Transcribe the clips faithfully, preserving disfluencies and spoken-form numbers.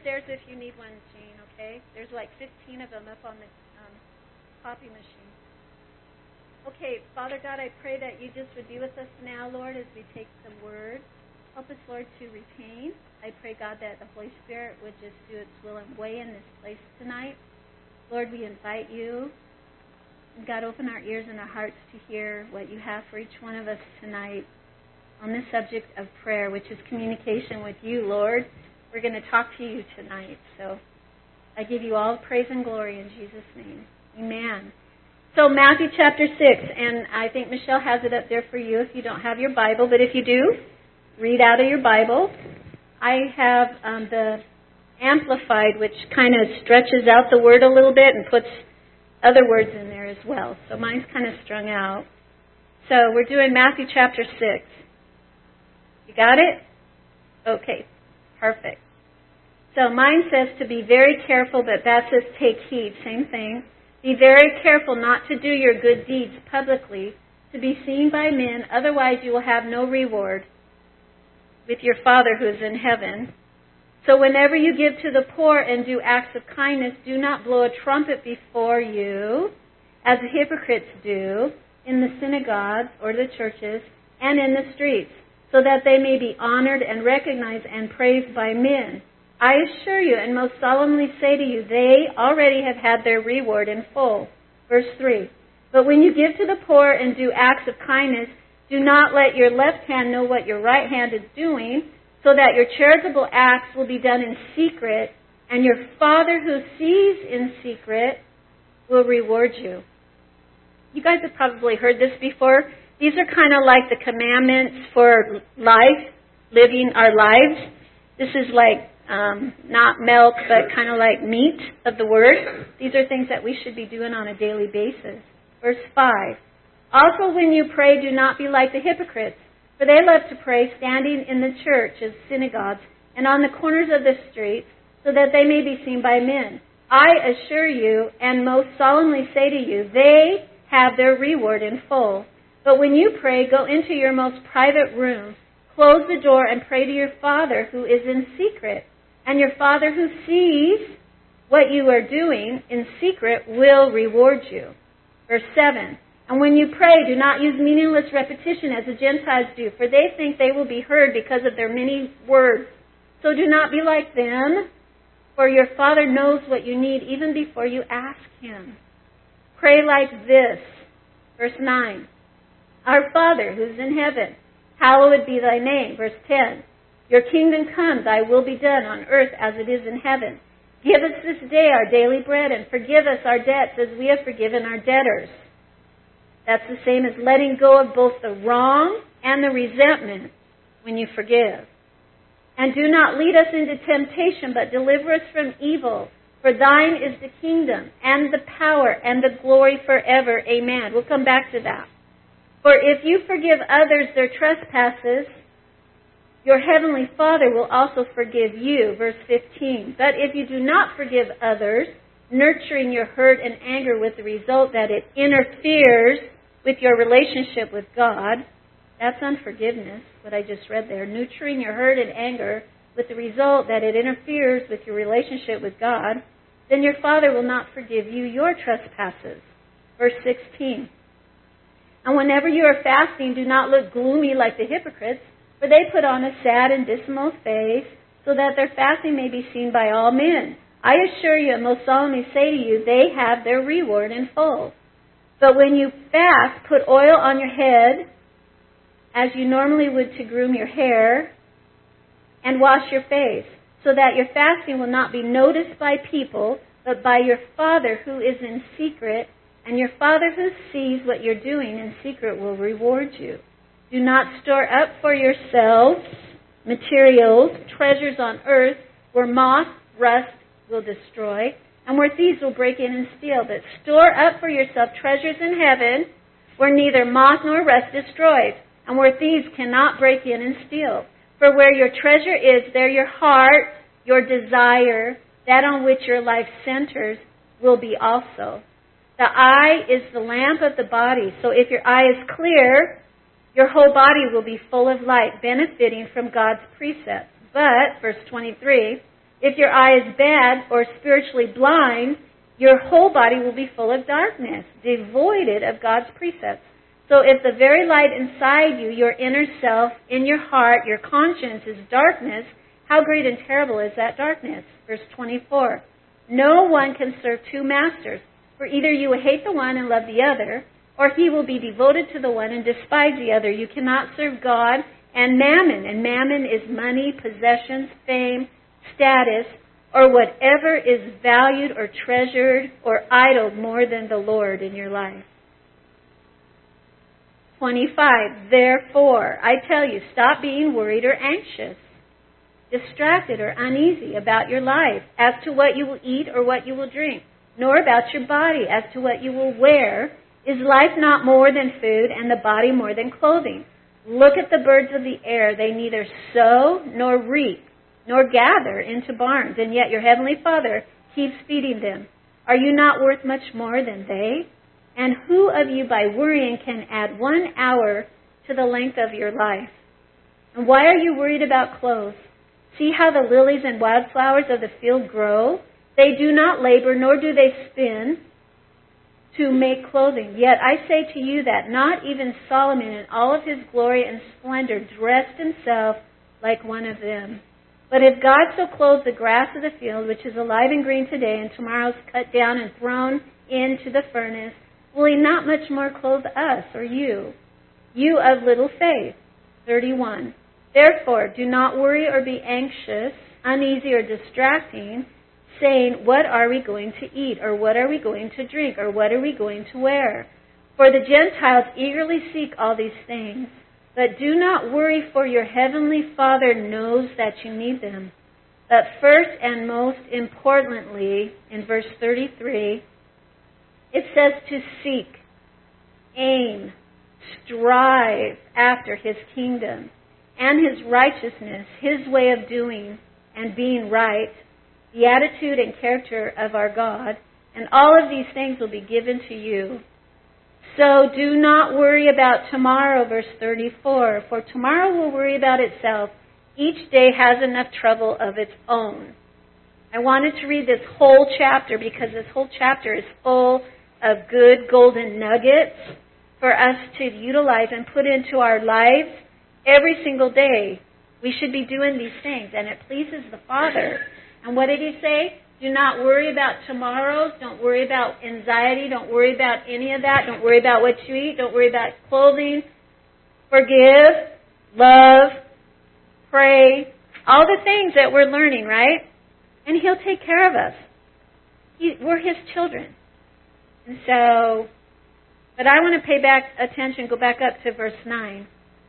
upstairs if you need one, Jean, okay? There's like fifteen of them up on the um, copy machine. Okay, Father God, I pray that you just would be with us now, Lord, as we take the word. Help us, Lord, to retain. I pray, God, that the Holy Spirit would just do its will and way in this place tonight. Lord, we invite you. And God, open our ears and our hearts to hear what you have for each one of us tonight on the subject of prayer, which is communication with you, Lord. We're going to talk to you tonight. So I give you all praise and glory in Jesus' name. Amen. So Matthew chapter six, and I think Michelle has it up there for you if you don't have your Bible, but if you do, read out of your Bible. I have um, the Amplified, which kind of stretches out the word a little bit and puts other words in there as well. So mine's kind of strung out. So we're doing Matthew chapter six. You got it? Okay, perfect. So mine says to be very careful, but that says take heed, same thing. Be very careful not to do your good deeds publicly, to be seen by men, otherwise you will have no reward with your Father who is in heaven. So whenever you give to the poor and do acts of kindness, do not blow a trumpet before you, as the hypocrites do, in the synagogues or the churches and in the streets, so that they may be honored and recognized and praised by men. I assure you and most solemnly say to you, they already have had their reward in full. Verse three. But when you give to the poor and do acts of kindness, do not let your left hand know what your right hand is doing, so that your charitable acts will be done in secret, and your Father who sees in secret will reward you. You guys have probably heard this before. These are kind of like the commandments for life, living our lives. This is like um, not milk, but kind of like meat of the Word. These are things that we should be doing on a daily basis. Verse five. Also when you pray, do not be like the hypocrites, for they love to pray standing in the churches, synagogues, and on the corners of the streets, so that they may be seen by men. I assure you, and most solemnly say to you, they have their reward in full. But when you pray, go into your most private room, close the door, and pray to your Father who is in secret. And your Father who sees what you are doing in secret will reward you. Verse seven. And when you pray, do not use meaningless repetition as the Gentiles do, for they think they will be heard because of their many words. So do not be like them, for your Father knows what you need even before you ask Him. Pray like this. Verse nine. Our Father who is in heaven, hallowed be thy name. Verse ten. Your kingdom comes, thy will be done on earth as it is in heaven. Give us this day our daily bread, and forgive us our debts as we have forgiven our debtors. That's the same as letting go of both the wrong and the resentment when you forgive. And do not lead us into temptation, but deliver us from evil. For thine is the kingdom and the power and the glory forever. Amen. We'll come back to that. For if you forgive others their trespasses, your heavenly Father will also forgive you. Verse fifteen. But if you do not forgive others, nurturing your hurt and anger with the result that it interferes with your relationship with God, that's unforgiveness, what I just read there. Nurturing your hurt and anger with the result that it interferes with your relationship with God, then your Father will not forgive you your trespasses. Verse sixteen. And whenever you are fasting, do not look gloomy like the hypocrites, for they put on a sad and dismal face, so that their fasting may be seen by all men. I assure you and most solemnly say to you, they have their reward in full. But when you fast, put oil on your head, as you normally would to groom your hair, and wash your face, so that your fasting will not be noticed by people, but by your Father who is in secret, and your Father who sees what you're doing in secret will reward you. Do not store up for yourselves materials, treasures on earth, where moth, rust will destroy, and where thieves will break in and steal. But store up for yourself treasures in heaven, where neither moth nor rust destroys, and where thieves cannot break in and steal. For where your treasure is, there your heart, your desire, that on which your life centers, will be also. The eye is the lamp of the body, so if your eye is clear, your whole body will be full of light, benefiting from God's precepts. But, verse twenty-three, If your eye is bad or spiritually blind, your whole body will be full of darkness, devoid of God's precepts. So if the very light inside you, your inner self, in your heart, your conscience is darkness, how great and terrible is that darkness? Verse twenty-four. No one can serve two masters, for either you will hate the one and love the other, or he will be devoted to the one and despise the other. You cannot serve God and mammon. And mammon is money, possessions, fame, status, or whatever is valued or treasured or idled more than the Lord in your life. twenty-five. Therefore, I tell you, stop being worried or anxious, distracted or uneasy about your life as to what you will eat or what you will drink, nor about your body as to what you will wear. Is life not more than food, and the body more than clothing? Look at the birds of the air. They neither sow nor reap nor gather into barns, and yet your heavenly Father keeps feeding them. Are you not worth much more than they? And who of you by worrying can add one hour to the length of your life? And why are you worried about clothes? See how the lilies and wildflowers of the field grow? They do not labor, nor do they spin to make clothing. Yet I say to you that not even Solomon in all of his glory and splendor dressed himself like one of them. But if God so clothes the grass of the field, which is alive and green today, and tomorrow is cut down and thrown into the furnace, will he not much more clothe us, or you, you of little faith? thirty-one. Therefore, do not worry or be anxious, uneasy or distracting, saying, what are we going to eat, or what are we going to drink, or what are we going to wear? For the Gentiles eagerly seek all these things. But do not worry, for your heavenly Father knows that you need them. But first and most importantly, in verse thirty-three, it says to seek, aim, strive after His kingdom and His righteousness, His way of doing and being right, the attitude and character of our God, and all of these things will be given to you. So do not worry about tomorrow, verse thirty-four, for tomorrow will worry about itself. Each day has enough trouble of its own. I wanted to read this whole chapter because this whole chapter is full of good golden nuggets for us to utilize and put into our lives every single day. We should be doing these things, and it pleases the Father. And what did He say? Do not worry about tomorrows. Don't worry about anxiety. Don't worry about any of that. Don't worry about what you eat. Don't worry about clothing. Forgive, love, pray, all the things that we're learning, right? And He'll take care of us. He, we're His children. And so, but I want to pay back attention, go back up to verse nine,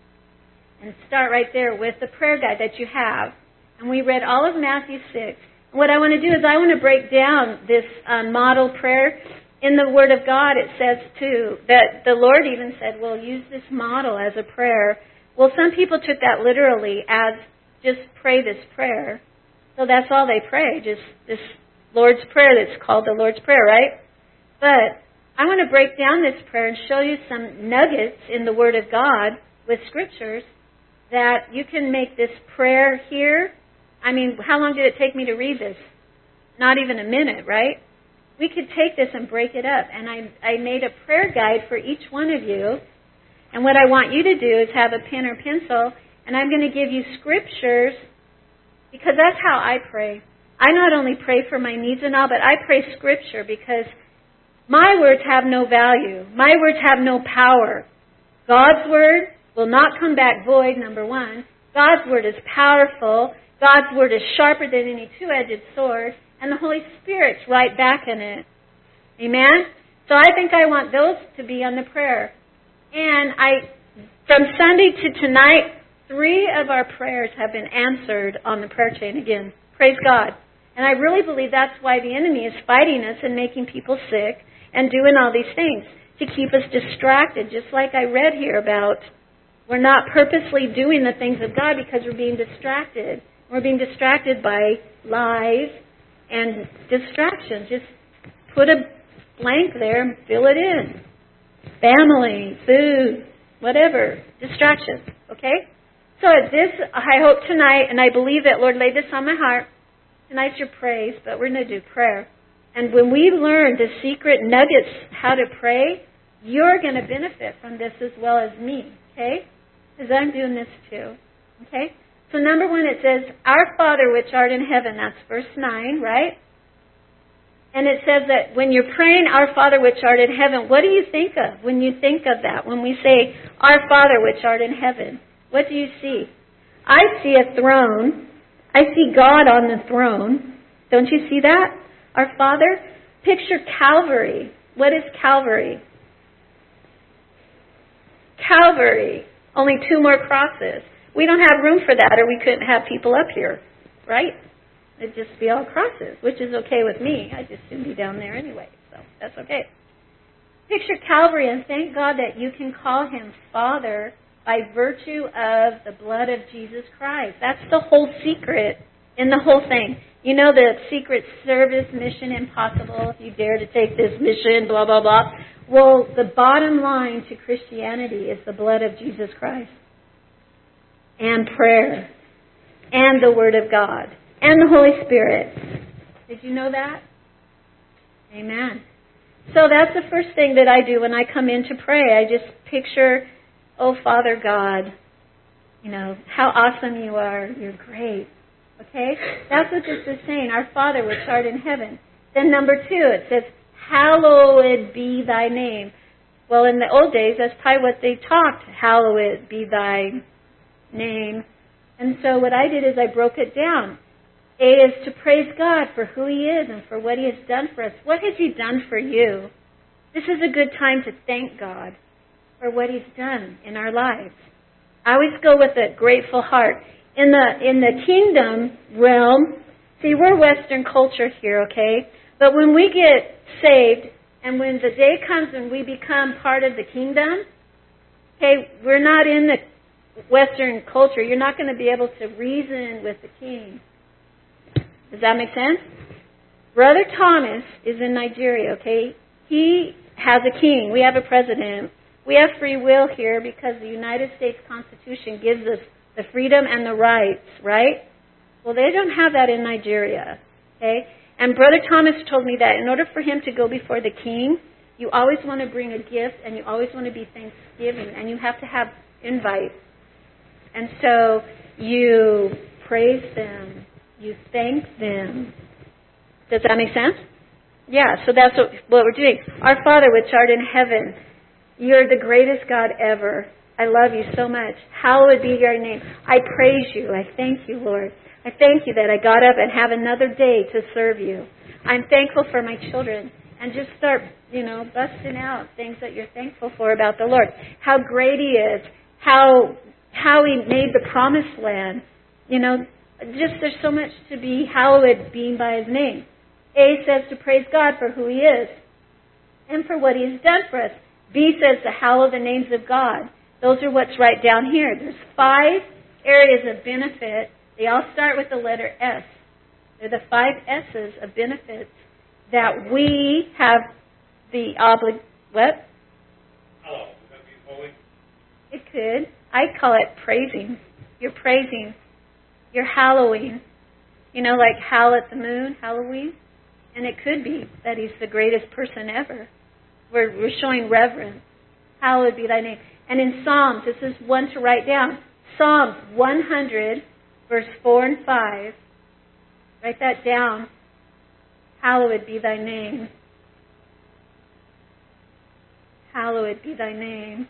and start right there with the prayer guide that you have. And we read all of Matthew six. What I want to do is I want to break down this uh, model prayer. In the Word of God, it says, too, that the Lord even said, well, use this model as a prayer. Well, some people took that literally as just pray this prayer. So that's all they pray, just this Lord's Prayer that's called the Lord's Prayer, right? But I want to break down this prayer and show you some nuggets in the Word of God with Scriptures that you can make this prayer here. I mean, how long did it take me to read this? Not even a minute, right? We could take this and break it up. And I, I made a prayer guide for each one of you. And what I want you to do is have a pen or pencil, and I'm going to give you scriptures, because that's how I pray. I not only pray for my needs and all, but I pray Scripture, because my words have no value. My words have no power. God's Word will not come back void, number one. God's Word is powerful. God's Word is sharper than any two-edged sword, and the Holy Spirit's right back in it. Amen? So I think I want those to be on the prayer. And I, from Sunday to tonight, three of our prayers have been answered on the prayer chain again. Praise God. And I really believe that's why the enemy is fighting us and making people sick and doing all these things, to keep us distracted, just like I read here about. We're not purposely doing the things of God because we're being distracted. We're being distracted by lies and distractions. Just put a blank there and fill it in. Family, food, whatever. Distractions. Okay? So at this, I hope tonight, and I believe that Lord laid this on my heart, Tonight's your praise, but we're going to do prayer. And when we learn the secret nuggets how to pray, you're going to benefit from this as well as me, okay? Because I'm doing this too, okay? So number one, it says, Our Father which art in heaven. That's verse nine, right? And it says that when you're praying, Our Father which art in heaven, what do you think of when you think of that? When we say, Our Father which art in heaven, what do you see? I see a throne. I see God on the throne. Don't you see that? Our Father. Picture Calvary. What is Calvary? Calvary. Only two more crosses. We don't have room for that, or we couldn't have people up here, right? It'd just be all crosses, which is okay with me. I'd just soon be down there anyway, so that's okay. Picture Calvary, and thank God that you can call Him Father by virtue of the blood of Jesus Christ. That's the whole secret in the whole thing. You know the secret service, mission impossible, if you dare to take this mission, blah, blah, blah. Well, the bottom line to Christianity is the blood of Jesus Christ. And prayer. And the Word of God. And the Holy Spirit. Did you know that? Amen. So that's the first thing that I do when I come in to pray. I just picture, oh, Father God, you know, how awesome you are. You're great. Okay? That's what this is saying. Our Father which art in heaven. Then number two, it says, hallowed be thy name. Well, in the old days, that's probably what they talked. Hallowed be thy name. And so what I did is I broke it down. A is to praise God for who He is and for what He has done for us. What has He done for you? This is a good time to thank God for what He's done in our lives. I always go with a grateful heart. In the in the kingdom realm, see, we're Western culture here, okay? But when we get saved and when the day comes and we become part of the kingdom, okay, we're not in the Western culture. You're not going to be able to reason with the king. Does that make sense? Brother Thomas is in Nigeria, okay? He has a king. We have a president. We have free will here because the United States Constitution gives us the freedom and the rights, right? Well, they don't have that in Nigeria, okay? And Brother Thomas told me that in order for him to go before the king, you always want to bring a gift and you always want to be thanksgiving and you have to have invite. And so you praise them. You thank them. Does that make sense? Yeah, so that's what, what we're doing. Our Father which art in heaven, you're the greatest God ever. I love you so much. Hallowed be your name. I praise you. I thank you, Lord. I thank you that I got up and have another day to serve you. I'm thankful for my children. And just start, you know, busting out things that you're thankful for about the Lord. How great He is. How how He made the promised land. You know, just there's so much to be hallowed being by His name. A says to praise God for who He is and for what He has done for us. B says to hallow the names of God. Those are what's right down here. There's five areas of benefit. They all start with the letter S. They're the five S's of benefits that we have the oblig... What? Hallow. Would that be holy? It could. I call it praising. You're praising. You're hallowing. You know, like howl at the moon, Halloween. And it could be that He's the greatest person ever. We're, we're showing reverence. Hallowed be thy name. And in Psalms, this is one to write down. Psalms one hundred, verse four and five. Write that down. Hallowed be thy name. Hallowed be thy name.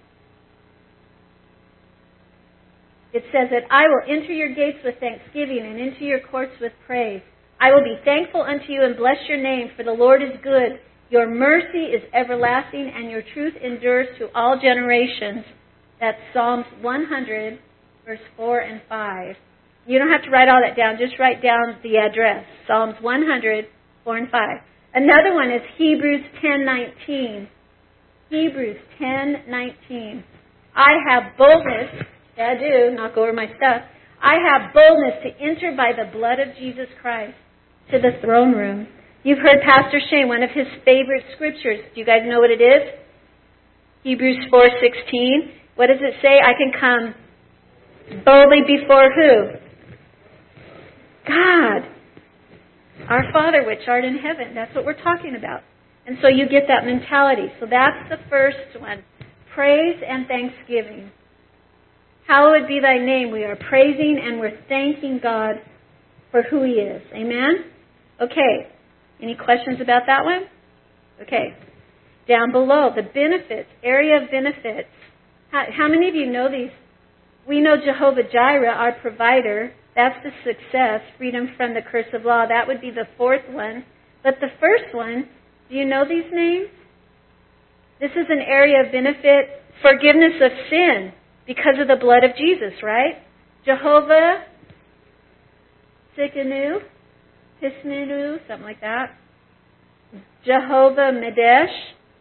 It says that I will enter your gates with thanksgiving and into your courts with praise. I will be thankful unto you and bless your name, for the Lord is good. Your mercy is everlasting, and your truth endures to all generations. That's Psalms one hundred, verse four and five. You don't have to write all that down. Just write down the address. Psalms one hundred, four and five. Another one is Hebrews ten nineteen. Hebrews ten nineteen. I have boldness. Yeah, I do. Knock over my stuff. I have boldness to enter by the blood of Jesus Christ to the throne room. You've heard Pastor Shane, one of his favorite scriptures. Do you guys know what it is? Hebrews four sixteen. What does it say? I can come boldly before who? God. Our Father which art in heaven. That's what we're talking about. And so you get that mentality. So that's the first one. Praise and thanksgiving. Hallowed be thy name. We are praising and we're thanking God for who He is. Amen? Okay. Any questions about that one? Okay. Down below, the benefits, area of benefits. How, how many of you know these? We know Jehovah Jireh, our provider. That's the success, freedom from the curse of law. That would be the fourth one. But the first one, do you know these names? This is an area of benefit, forgiveness of sin because of the blood of Jesus, right? Jehovah Tsidkenu, Tisnenu, something like that. Jehovah Medesh.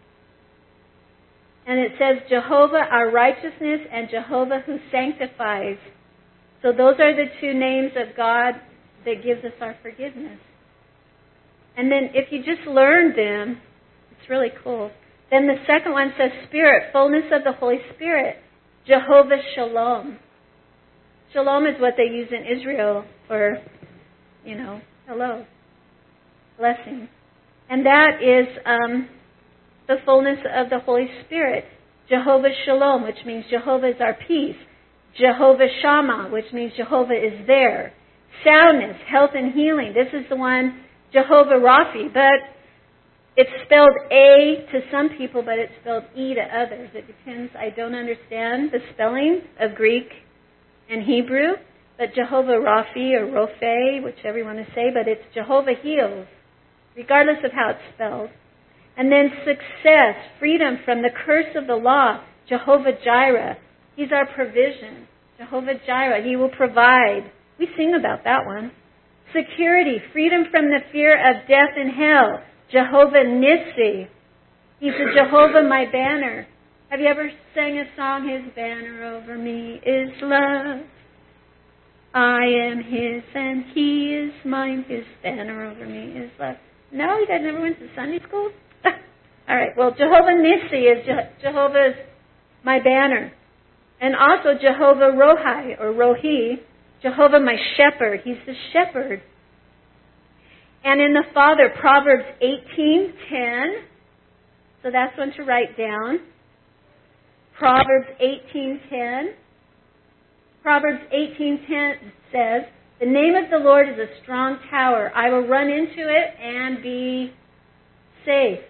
And it says Jehovah our righteousness and Jehovah who sanctifies. So those are the two names of God that gives us our forgiveness. And then if you just learn them, it's really cool. Then the second one says Spirit, fullness of the Holy Spirit. Jehovah Shalom. Shalom is what they use in Israel for, you know, hello, blessing. And that is um, the fullness of the Holy Spirit. Jehovah Shalom, which means Jehovah is our peace. Jehovah Shammah, which means Jehovah is there. Soundness, health and healing. This is the one, Jehovah Raphi. But it's spelled A to some people, but it's spelled E to others. It depends. I don't understand the spelling of Greek and Hebrew. But Jehovah Raphi or Rophe, whichever you want to say, but it's Jehovah heals, regardless of how it's spelled. And then success, freedom from the curse of the law, Jehovah Jireh. He's our provision. Jehovah Jireh, He will provide. We sing about that one. Security, freedom from the fear of death and hell, Jehovah Nissi. He's a Jehovah my banner. Have you ever sang a song, His banner over me is love. I am His and He is mine. His banner over me is love. No, you guys never went to Sunday school? All right, well, Jehovah Nissi is Je- Jehovah's my banner. And also Jehovah Rohi, or Rohi, Jehovah my shepherd. He's the shepherd. And in the Father, Proverbs eighteen ten. So that's one to write down. Proverbs eighteen ten. Proverbs eighteen ten says, the name of the Lord is a strong tower. I will run into it and be safe.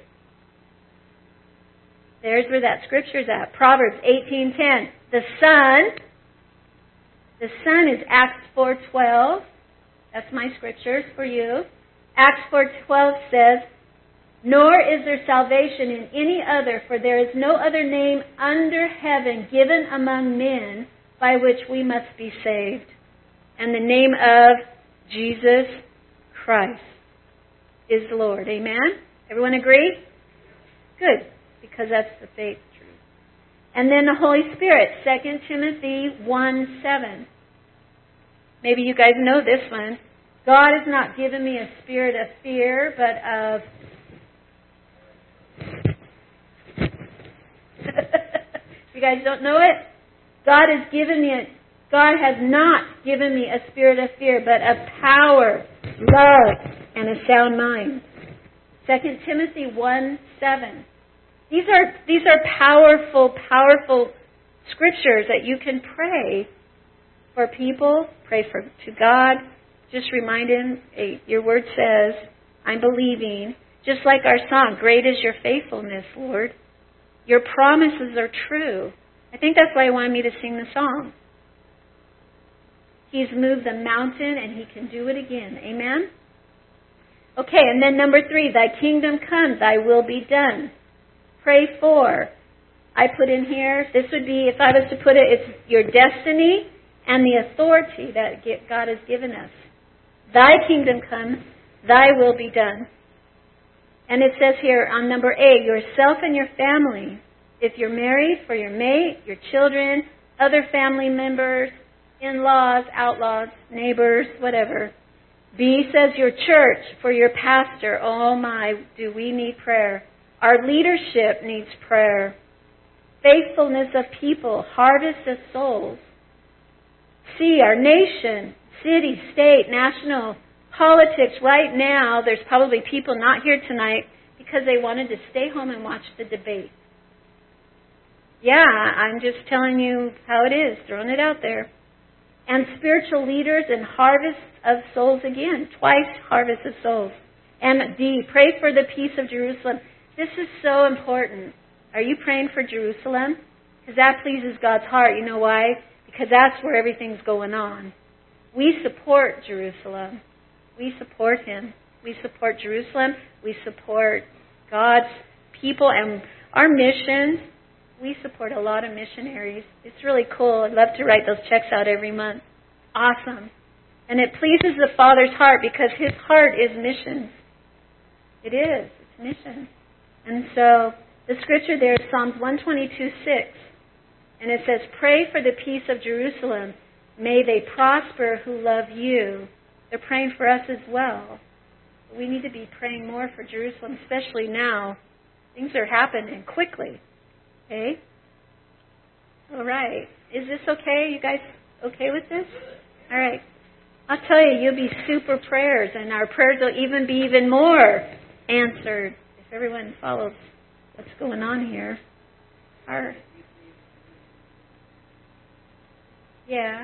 There's where that scripture's at. Proverbs eighteen ten. The Son, the Son is Acts four twelve. That's my scriptures for you. Acts four twelve says, nor is there salvation in any other, for there is no other name under heaven given among men by which we must be saved. And the name of Jesus Christ is Lord. Amen? Everyone agree? Good, because that's the faith truth. And then the Holy Spirit, Second Timothy one seven. Maybe you guys know this one. God has not given me a spirit of fear, but of... You guys don't know it? God has given me a, God has not given me a spirit of fear, but of power, love, and a sound mind. Second Timothy one seven. These are these are powerful, powerful scriptures that you can pray for people, pray for to God. Just remind Him, hey, your word says, I'm believing. Just like our song, great is your faithfulness, Lord. Your promises are true. I think that's why He wanted me to sing the song. He's moved the mountain and He can do it again. Amen? Okay, and then number three, thy kingdom come, thy will be done. Pray for. I put in here, this would be, if I was to put it, it's your destiny and the authority that God has given us. Thy kingdom come, thy will be done. And it says here on number eight, yourself and your family. If you're married, for your mate, your children, other family members, in-laws, outlaws, neighbors, whatever. B says your church, for your pastor. Oh my, do we need prayer. Our leadership needs prayer. Faithfulness of people, harvest of souls. C, our nation, city, state, national, Politics, right now, there's probably people not here tonight because they wanted to stay home and watch the debate. Yeah, I'm just telling you how it is, throwing it out there. And spiritual leaders and harvests of souls again, twice harvest of souls. And D, pray for the peace of Jerusalem. This is so important. Are you praying for Jerusalem? Because that pleases God's heart. You know why? Because that's where everything's going on. We support Jerusalem. We support Him. We support Jerusalem. We support God's people and our mission. We support a lot of missionaries. It's really cool. I'd love to write those checks out every month. Awesome. And it pleases the Father's heart because His heart is missions. It is. It's mission. And so the scripture there is Psalms one twenty-two six. And it says, pray for the peace of Jerusalem. May they prosper who love you. They're praying for us as well. We need to be praying more for Jerusalem, especially now. Things are happening quickly. Okay? All right. Is this okay? You guys okay with this? All right. I'll tell you, you'll be super prayers, and our prayers will even be even more answered if everyone follows what's going on here. Our, yeah.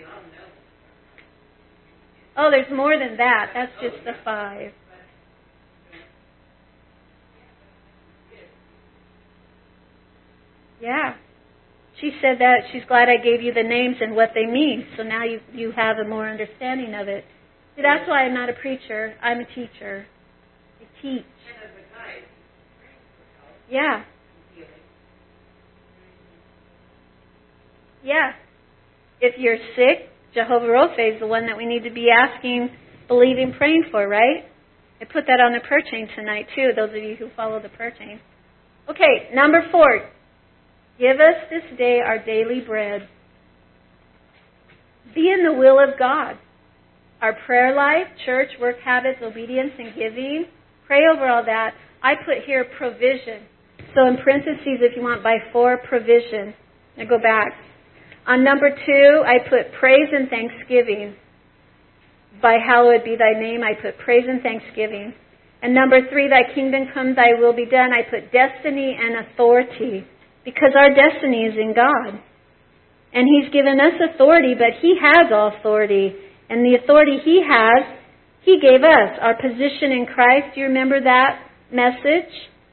Oh, there's more than that. That's just the five. Yeah. She said that she's glad I gave you the names and what they mean. So now you you have a more understanding of it. See, that's why I'm not a preacher. I'm a teacher. I teach. Yeah. Yeah. If you're sick, Jehovah Rapha is the one that we need to be asking, believing, praying for, right? I put that on the prayer chain tonight, too, those of you who follow the prayer chain. Okay, number four. Give us this day our daily bread. Be in the will of God. Our prayer life, church, work habits, obedience, and giving. Pray over all that. I put here provision. So in parentheses, if you want, by four, provision. Now go back. On number two, I put praise and thanksgiving. By hallowed be thy name, I put praise and thanksgiving. And number three, thy kingdom come, thy will be done. I put destiny and authority. Because our destiny is in God. And He's given us authority, but He has all authority. And the authority He has, He gave us. Our position in Christ, do you remember that message?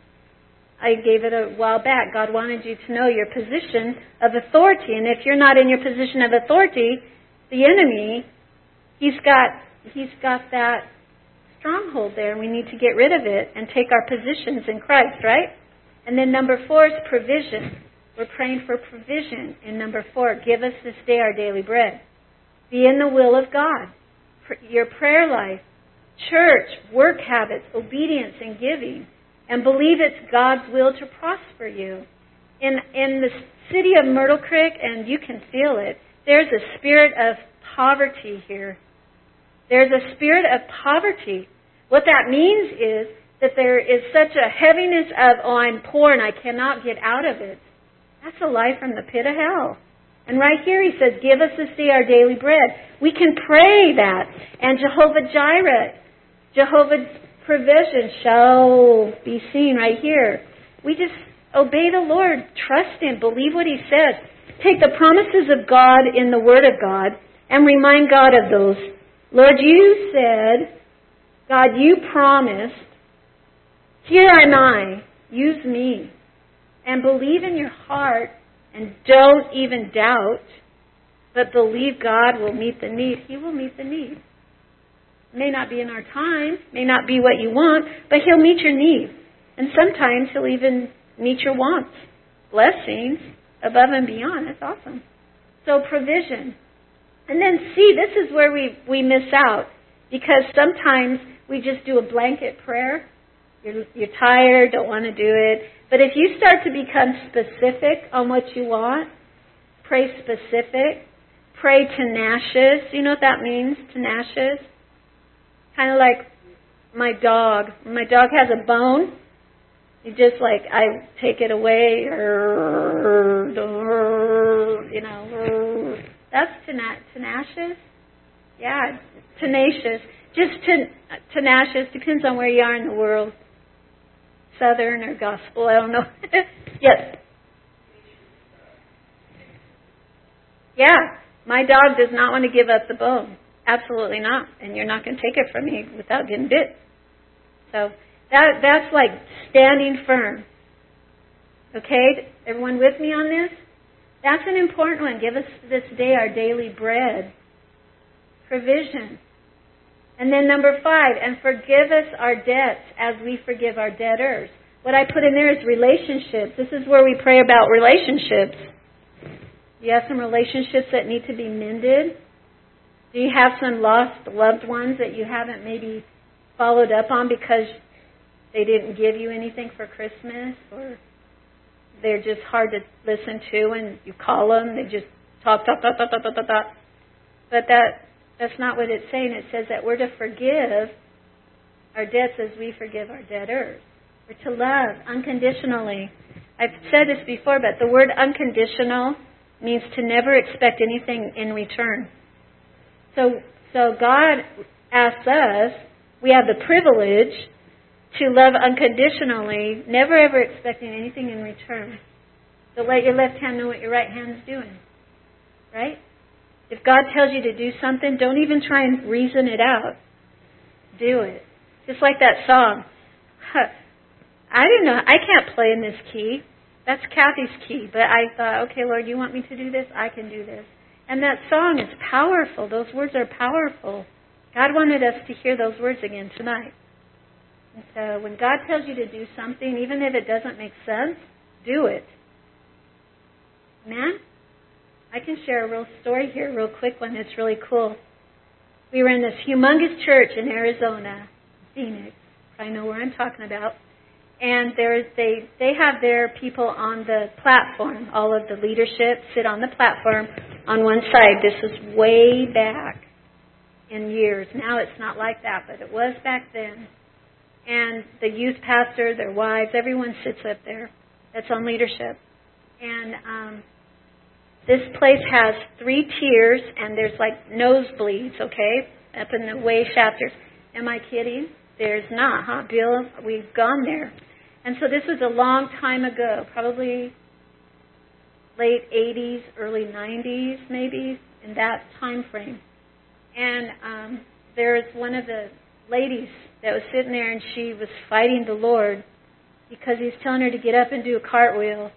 I gave it a while back. God wanted you to know your position of authority. And if you're not in your position of authority, the enemy, he's got he's got that stronghold there. And we need to get rid of it and take our positions in Christ, right? And then number four is provision. We're praying for provision. And number four, give us this day our daily bread. Be in the will of God. Your prayer life, church, work habits, obedience, and giving. And believe it's God's will to prosper you. In in the city of Myrtle Creek, and you can feel it, there's a spirit of poverty here. There's a spirit of poverty. What that means is that there is such a heaviness of, oh, I'm poor and I cannot get out of it. That's a lie from the pit of hell. And right here he says, give us this day our daily bread. We can pray that. And Jehovah Jireh, Jehovah's provision shall be seen right here. We just obey the Lord, trust Him, believe what He says. Take the promises of God in the Word of God and remind God of those. Lord, you said, God, you promised, here am I, use me. And believe in your heart and don't even doubt, but believe God will meet the need. He will meet the need. May not be in our time, may not be what you want, but He'll meet your need. And sometimes He'll even meet your wants. Blessings above and beyond. That's awesome. So provision. And then see, this is where we, we miss out. Because sometimes we just do a blanket prayer. You're, you're tired, don't want to do it. But if you start to become specific on what you want, pray specific, pray tenacious. You know what that means, tenacious? Kind of like my dog. When my dog has a bone, you just like, I take it away, you know. That's tenacious. Yeah, tenacious. just ten- tenacious, depends on where you are in the world. Southern or gospel, I don't know. Yes. Yeah, my dog does not want to give up the bone. Absolutely not. And you're not going to take it from me without getting bit. So that that's like standing firm. Okay? Everyone with me on this? That's an important one. Give us this day our daily bread. Provision. And then number five, and forgive us our debts as we forgive our debtors. What I put in there is relationships. This is where we pray about relationships. Do you have some relationships that need to be mended? Do you have some lost loved ones that you haven't maybe followed up on because they didn't give you anything for Christmas, or they're just hard to listen to and you call them, they just talk, talk, talk, talk, talk, talk, talk, talk. But that that's not what it's saying. It says that we're to forgive our debts as we forgive our debtors. We're to love unconditionally. I've said this before, but the word unconditional means to never expect anything in return. So, so God asks us, we have the privilege to love unconditionally, never ever expecting anything in return. So let your left hand know what your right hand is doing. Right? If God tells you to do something, don't even try and reason it out. Do it. Just like that song. Huh. I didn't know, I can't play in this key. That's Kathy's key. But I thought, okay, Lord, you want me to do this? I can do this. And that song is powerful. Those words are powerful. God wanted us to hear those words again tonight. And so when God tells you to do something, even if it doesn't make sense, do it. Amen? I can share a real story here, a real quick one. It's really cool. We were in this humongous church in Arizona, Phoenix. I know where I'm talking about. And there, they they have their people on the platform. All of the leadership sit on the platform on one side. This is way back in years. Now it's not like that, but it was back then. And the youth pastor, their wives, everyone sits up there. That's on leadership. And um, this place has three tiers, and there's like nosebleeds, okay, up in the way shafters. Am I kidding? There's not, huh, Bill? We've gone there. And so this was a long time ago, probably late eighties, early nineties, maybe, in that time frame. And um, there's one of the ladies that was sitting there, and she was fighting the Lord because he's telling her to get up and do a cartwheel.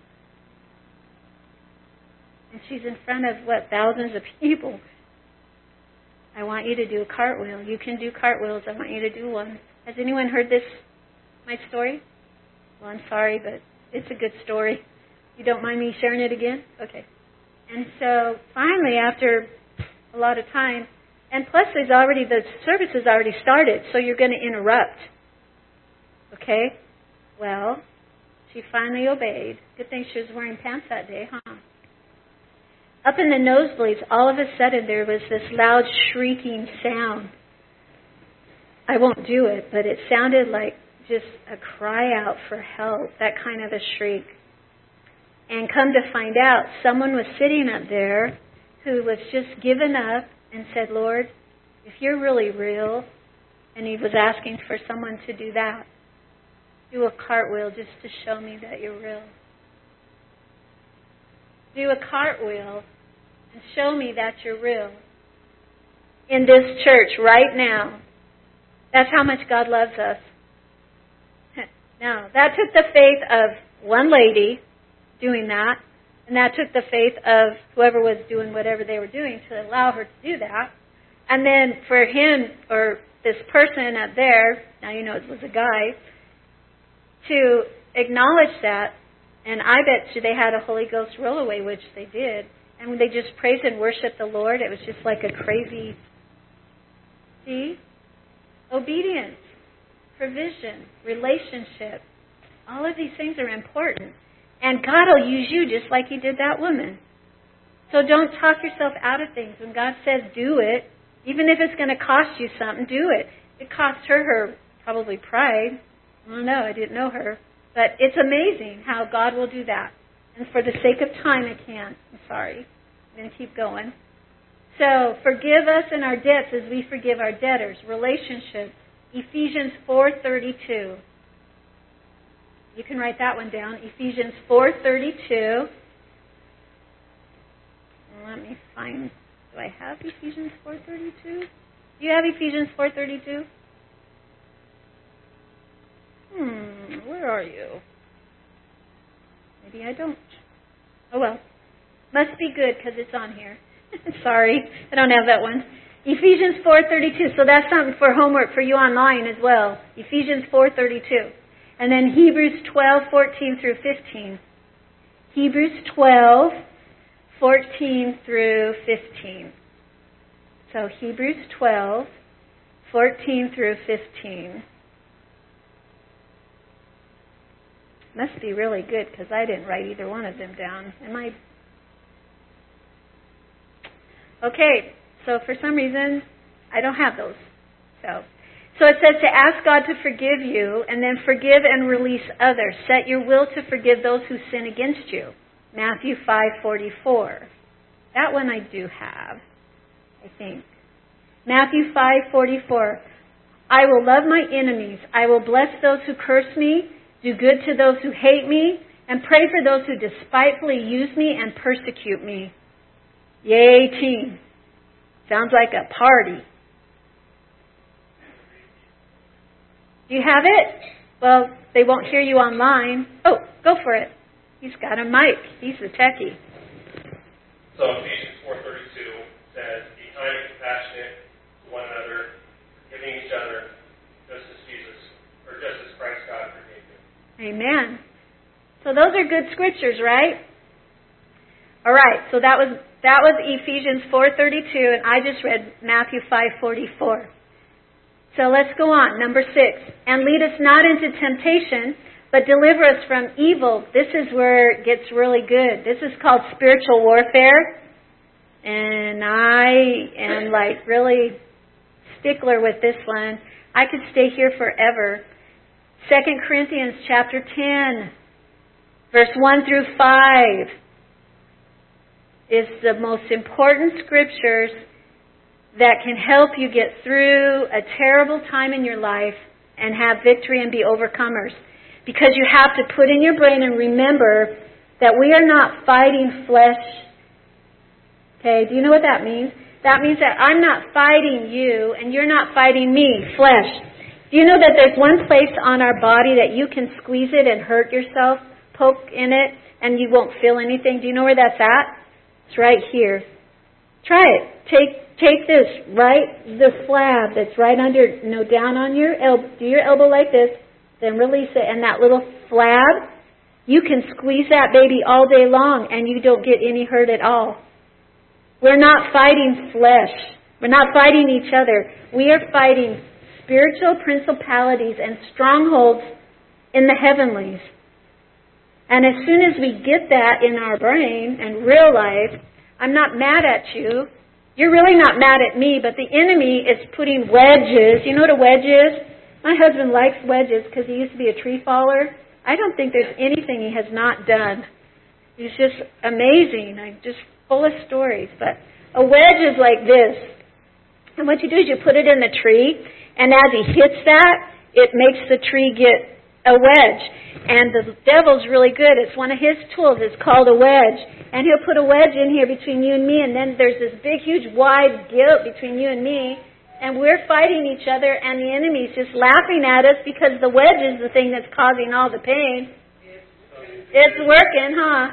And she's in front of, what, thousands of people. I want you to do a cartwheel. You can do cartwheels. I want you to do one. Has anyone heard this, my story? Well, I'm sorry, but it's a good story. You don't mind me sharing it again? Okay. And so finally, after a lot of time, and plus there's already, the service has already started, so you're going to interrupt. Okay? Well, she finally obeyed. Good thing she was wearing pants that day, huh? Up in the nosebleeds, all of a sudden there was this loud shrieking sound. I won't do it, but it sounded like just a cry out for help, that kind of a shriek. And come to find out, someone was sitting up there who was just given up and said, Lord, if you're really real, and he was asking for someone to do that, do a cartwheel just to show me that you're real. Do a cartwheel and show me that you're real. In this church right now. That's how much God loves us. Now, that took the faith of one lady doing that, and that took the faith of whoever was doing whatever they were doing to allow her to do that. And then for him, or this person up there, now you know it was a guy, to acknowledge that. And I bet you they had a Holy Ghost rollaway, which they did. And when they just praised and worshiped the Lord, it was just like a crazy, see? Obedience, provision, relationship. All of these things are important. And God will use you just like he did that woman. So don't talk yourself out of things. When God says do it, even if it's going to cost you something, do it. It cost her her probably pride. I don't know. I didn't know her. But it's amazing how God will do that. And for the sake of time, I can't. I'm sorry. I'm going to keep going. So, forgive us in our debts as we forgive our debtors. Relationships. Ephesians four thirty-two. You can write that one down. Ephesians four thirty-two. Let me find. Do I have Ephesians four thirty-two? Do you have Ephesians four thirty-two? Hmm, where are you? Maybe I don't. Oh well. Must be good because it's on here. Sorry, I don't have that one. Ephesians four thirty-two. So that's something for homework for you online as well. Ephesians four thirty-two. And then Hebrews twelve fourteen through fifteen. Hebrews twelve fourteen through fifteen. So Hebrews twelve fourteen through fifteen. Must be really good because I didn't write either one of them down. Am I? Okay, so for some reason, I don't have those. So, so it says to ask God to forgive you and then forgive and release others. Set your will to forgive those who sin against you. Matthew five forty-four. That one I do have, I think. Matthew five forty-four. I will love my enemies. I will bless those who curse me, do good to those who hate me, and pray for those who despitefully use me and persecute me. Yay, team. Sounds like a party. Do you have it? Well, they won't hear you online. Oh, go for it. He's got a mic. He's the techie. So Ephesians four thirty-two says, be kind and compassionate to one another, forgiving each other, just as Jesus, or just as Christ God forgave you. Amen. So those are good scriptures, right? All right, so that was that was Ephesians four thirty-two, and I just read Matthew five forty-four. So let's go on. Number six. And lead us not into temptation, but deliver us from evil. This is where it gets really good. This is called spiritual warfare. And I am like really stickler with this one. I could stay here forever. Second Corinthians chapter ten, verse one through five. Is the most important scriptures that can help you get through a terrible time in your life and have victory and be overcomers. Because you have to put in your brain and remember that we are not fighting flesh. Okay, do you know what that means? That means that I'm not fighting you and you're not fighting me, flesh. Do you know that there's one place on our body that you can squeeze it and hurt yourself, poke in it, and you won't feel anything? Do you know where that's at? It's right here. Try it. Take take this, right, the flab that's right under, you know, down on your elbow. Do your elbow like this, then release it. And that little flab, you can squeeze that baby all day long and you don't get any hurt at all. We're not fighting flesh. We're not fighting each other. We are fighting spiritual principalities and strongholds in the heavenlies. And as soon as we get that in our brain and realize, I'm not mad at you, you're really not mad at me, but the enemy is putting wedges. You know what a wedge is? My husband likes wedges because he used to be a tree faller. I don't think there's anything he has not done. He's just amazing. I'm just full of stories. But a wedge is like this. And what you do is you put it in the tree, and as he hits that, it makes the tree get a wedge. And the devil's really good. It's one of his tools. It's called a wedge. And he'll put a wedge in here between you and me, and then there's this big, huge, wide gap between you and me, and we're fighting each other, and the enemy's just laughing at us because the wedge is the thing that's causing all the pain. It's working, huh?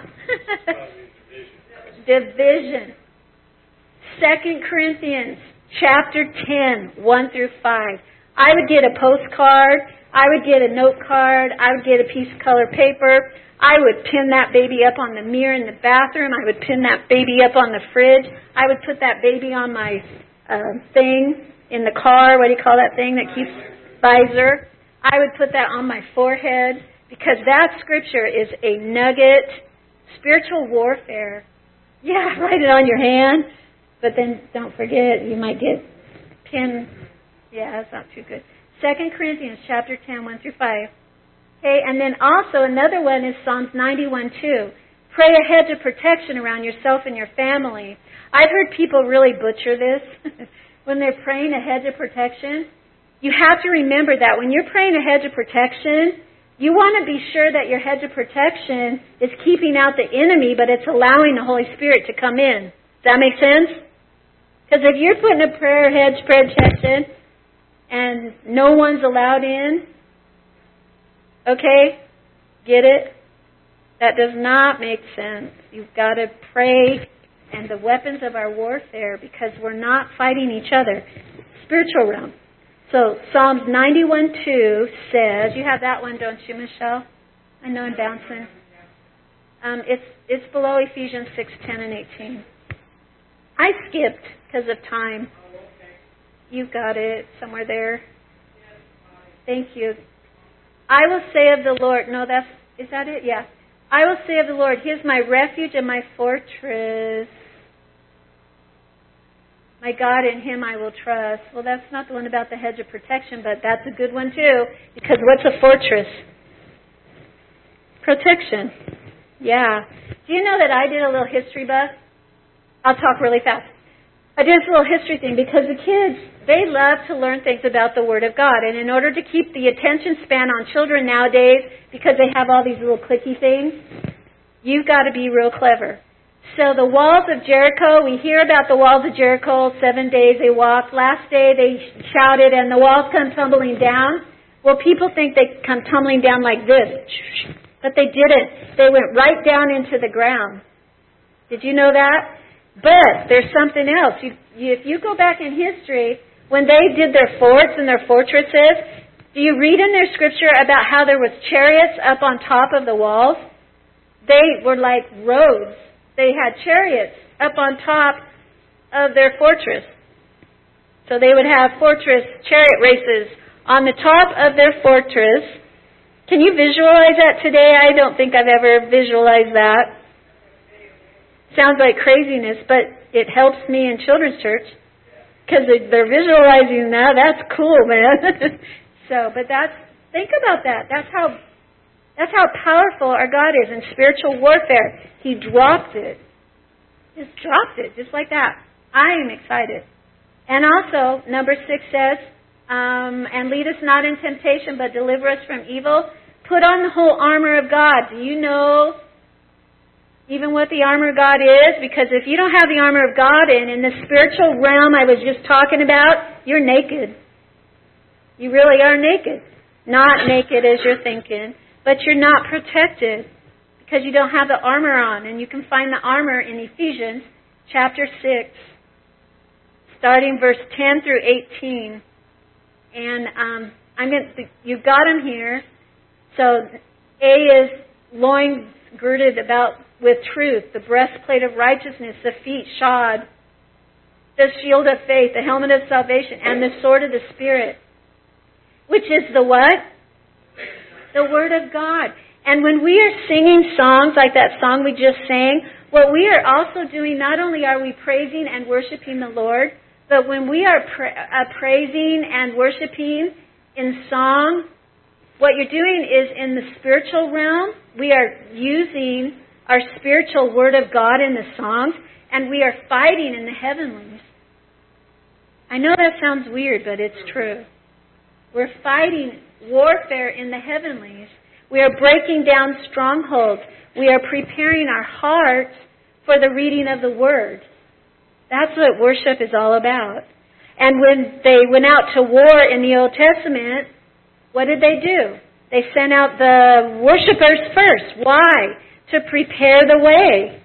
Division. Second Corinthians chapter ten, one through five. I would get a postcard. I would get a note card. I would get a piece of colored paper. I would pin that baby up on the mirror in the bathroom. I would pin that baby up on the fridge. I would put that baby on my uh, thing in the car. What do you call that thing that keeps visor? I would put that on my forehead because that scripture is a nugget. Spiritual warfare. Yeah, write it on your hand. But then don't forget, you might get pinned. Yeah, that's not too good. Second Corinthians chapter ten, one through five. Okay, and then also another one is Psalms ninety-one two. Pray a hedge of protection around yourself and your family. I've heard people really butcher this when they're praying a hedge of protection. You have to remember that when you're praying a hedge of protection, you want to be sure that your hedge of protection is keeping out the enemy, but it's allowing the Holy Spirit to come in. Does that make sense? Because if you're putting a prayer hedge protection and no one's allowed in, okay, get it? That does not make sense. You've got to pray and the weapons of our warfare, because we're not fighting each other. Spiritual realm. So Psalms ninety-one two says, you have that one, don't you, Michelle? I know I'm bouncing. Um, it's it's below Ephesians six ten and eighteen. I skipped because of time. You've got it somewhere there. Thank you. I will say of the Lord, no, that's, is that it? Yeah. I will say of the Lord, He is my refuge and my fortress. My God, in Him I will trust. Well, that's not the one about the hedge of protection, but that's a good one too. Because what's a fortress? Protection. Yeah. Do you know that I did a little history buff? I'll talk really fast. I did this little history thing because the kids, they love to learn things about the Word of God. And in order to keep the attention span on children nowadays, because they have all these little clicky things, you've got to be real clever. So the walls of Jericho, we hear about the walls of Jericho, seven days they walked. Last day they shouted and the walls come tumbling down. Well, people think they come tumbling down like this. But they didn't. They went right down into the ground. Did you know that? But there's something else. You, you, if you go back in history, when they did their forts and their fortresses, do you read in their scripture about how there was chariots up on top of the walls? They were like roads. They had chariots up on top of their fortress. So they would have fortress chariot races on the top of their fortress. Can you visualize that today? I don't think I've ever visualized that. Sounds like craziness, but it helps me in children's church because they're visualizing that. That's cool, man. So, but that's, think about that. That's how, that's how powerful our God is in spiritual warfare. He dropped it. Just dropped it, just like that. I am excited. And also, number six says, um, and lead us not in temptation, but deliver us from evil. Put on the whole armor of God. Do you know even what the armor of God is? Because if you don't have the armor of God in, in the spiritual realm I was just talking about, you're naked. You really are naked. Not naked as you're thinking, but you're not protected because you don't have the armor on. And you can find the armor in Ephesians chapter six, starting verse ten through eighteen. And um, I'm going to, you've got them here. So A is loins girded about with truth, the breastplate of righteousness, the feet shod, the shield of faith, the helmet of salvation, and the sword of the Spirit, which is the what? The Word of God. And when we are singing songs like that song we just sang, what we are also doing, not only are we praising and worshiping the Lord, but when we are pra- uh, praising and worshiping in song, what you're doing is in the spiritual realm, we are using our spiritual Word of God in the songs, and we are fighting in the heavenlies. I know that sounds weird, but it's true. We're fighting warfare in the heavenlies. We are breaking down strongholds. We are preparing our hearts for the reading of the Word. That's what worship is all about. And when they went out to war in the Old Testament, what did they do? They sent out the worshipers first. Why? To prepare the way.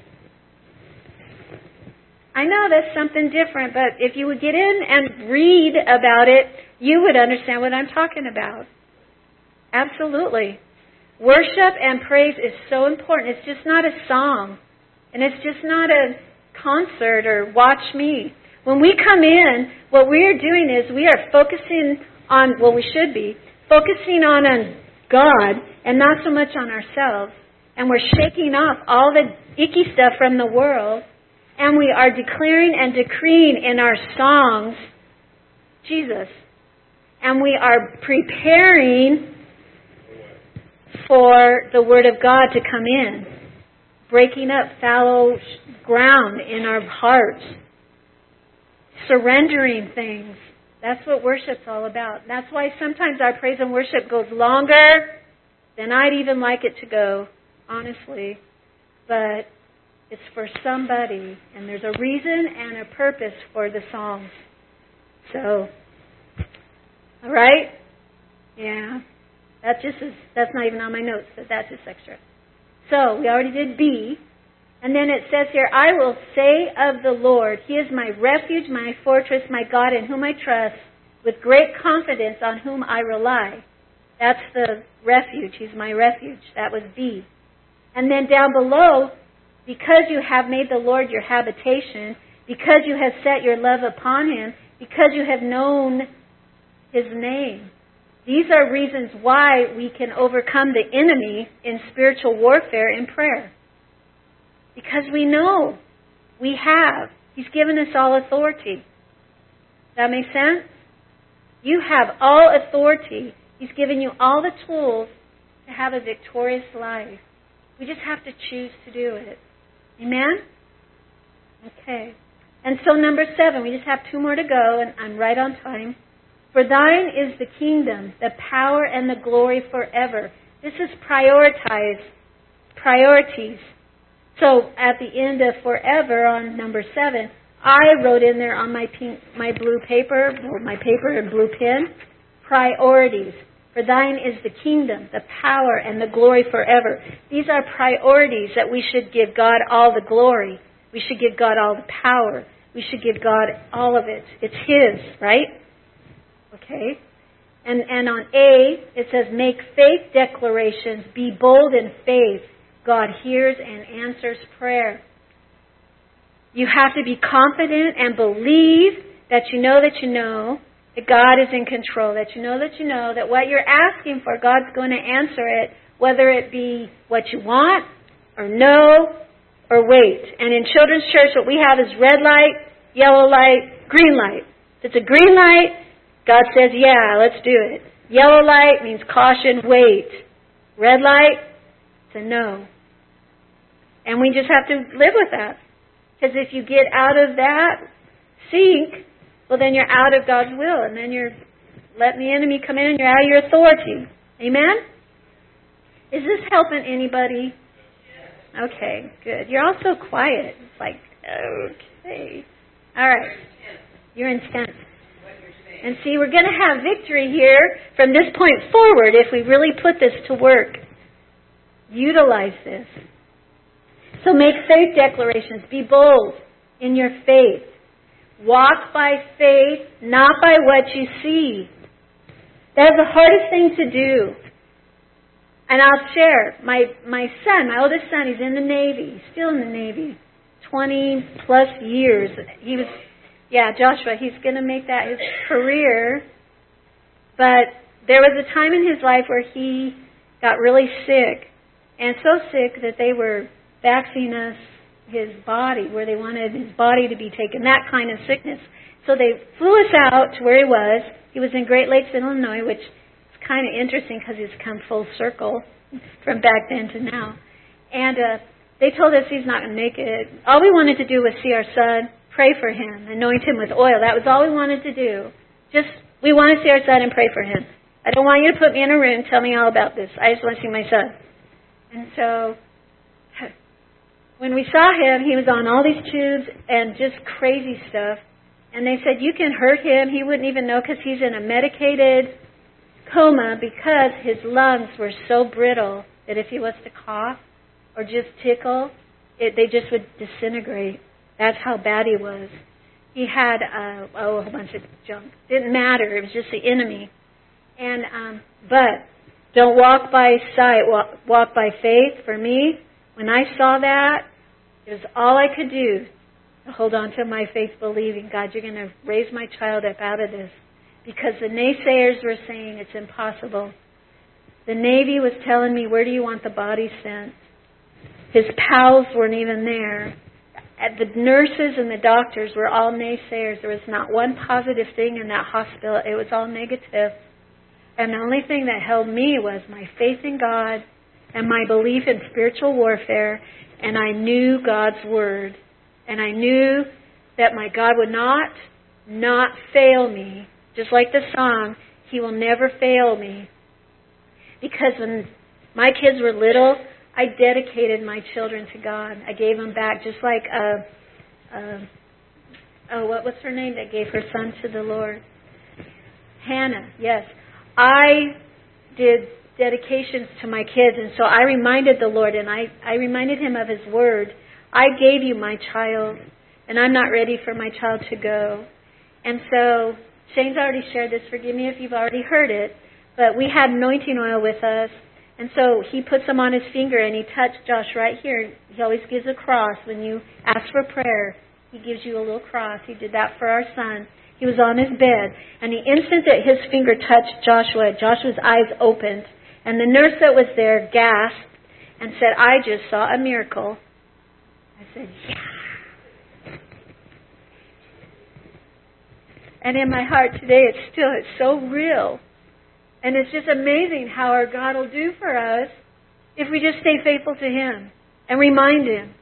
I know that's something different, but if you would get in and read about it, you would understand what I'm talking about. Absolutely. Worship and praise is so important. It's just not a song. And it's just not a concert or watch me. When we come in, what we are doing is we are focusing on, well, we should be, focusing on, on God and not so much on ourselves. And we're shaking off all the icky stuff from the world. And we are declaring and decreeing in our songs Jesus. And we are preparing for the Word of God to come in. breaking up fallow ground in our hearts, surrendering things. That's what worship's all about. That's why sometimes our praise and worship goes longer than I'd even like it to go, honestly. But it's for somebody, and there's a reason and a purpose for the songs. So, all right? Yeah. That just is, that's not even on my notes, but that's just extra. So, we already did B. And then it says here, I will say of the Lord, He is my refuge, my fortress, my God in whom I trust, with great confidence on whom I rely. That's the refuge. He's my refuge. That was B. And then down below, because you have made the Lord your habitation, because you have set your love upon Him, because you have known His name. These are reasons why we can overcome the enemy in spiritual warfare in prayer. Because we know we have. He's given us all authority. That make sense? You have all authority. He's given you all the tools to have a victorious life. We just have to choose to do it. Amen? Okay. And so number seven, we just have two more to go, and I'm right on time. For thine is the kingdom, the power, and the glory forever. This is prioritize, priorities. So at the end of forever on number seven, I wrote in there on my pink, my blue paper, or my paper and blue pen, priorities. For thine is the kingdom, the power, and the glory forever. These are priorities that we should give God all the glory. We should give God all the power. We should give God all of it. It's His, right? Okay. And, and on A, it says, make faith declarations. Be bold in faith. God hears and answers prayer. You have to be confident and believe that you know that you know that God is in control, that you know that you know that what you're asking for, God's going to answer it, whether it be what you want or no or wait. And in children's church, what we have is red light, yellow light, green light. If it's a green light, God says, yeah, let's do it. Yellow light means caution, wait. Red light, it's a no. And we just have to live with that. Because if you get out of that sync, well, then you're out of God's will. And then you're letting the enemy come in and you're out of your authority. Amen? Is this helping anybody? Okay, good. You're all so quiet. It's like, okay. All right. You're intense. And see, we're going to have victory here from this point forward if we really put this to work. Utilize this. So make faith declarations. Be bold in your faith. Walk by faith, not by what you see. That's the hardest thing to do. And I'll share. My my son, my oldest son, he's in the Navy. He's still in the Navy. twenty plus years. He was, yeah, Joshua, he's going to make that his career. But there was a time in his life where he got really sick. And so sick that they were vaccinating us his body, where they wanted his body to be taken, that kind of sickness. So they flew us out to where he was. He was in Great Lakes, Illinois, which is kind of interesting because he's come full circle from back then to now. And uh, they told us he's not going to make it. All we wanted to do was see our son, pray for him, anoint him with oil. That was all we wanted to do. Just, we want to see our son and pray for him. I don't want you to put me in a room and tell me all about this. I just want to see my son. And so when we saw him, he was on all these tubes and just crazy stuff. And they said, you can hurt him. He wouldn't even know because he's in a medicated coma because his lungs were so brittle that if he was to cough or just tickle, it, they just would disintegrate. That's how bad he was. He had uh, oh, a whole bunch of junk. Didn't matter. It was just the enemy. And um, but don't walk by sight. Walk, walk by faith. For me, when I saw that, it was all I could do to hold on to my faith, believing, God, you're going to raise my child up out of this. Because the naysayers were saying it's impossible. The Navy was telling me, where do you want the body sent? His pals weren't even there. The nurses and the doctors were all naysayers. There was not one positive thing in that hospital. It was all negative. And the only thing that held me was my faith in God and my belief in spiritual warfare and I knew God's Word. And I knew that my God would not, not fail me. Just like the song, He will never fail me. Because when my kids were little, I dedicated my children to God. I gave them back just like a, a oh, what was her name that gave her son to the Lord? Hannah, yes. I did dedications to my kids, and so I reminded the Lord, and I, I reminded Him of His Word. I gave you my child, and I'm not ready for my child to go. And so Shane's already shared this. Forgive me if you've already heard it, but we had anointing oil with us, and so he put some on his finger, and he touched Josh right here. He always gives a cross when you ask for prayer. He gives you a little cross. He did that for our son. He was on his bed, and the instant that his finger touched Joshua, Joshua's eyes opened, and the nurse that was there gasped and said, "I just saw a miracle." I said, "Yeah." And in my heart today, it's still, it's so real. And it's just amazing how our God will do for us if we just stay faithful to Him and remind Him.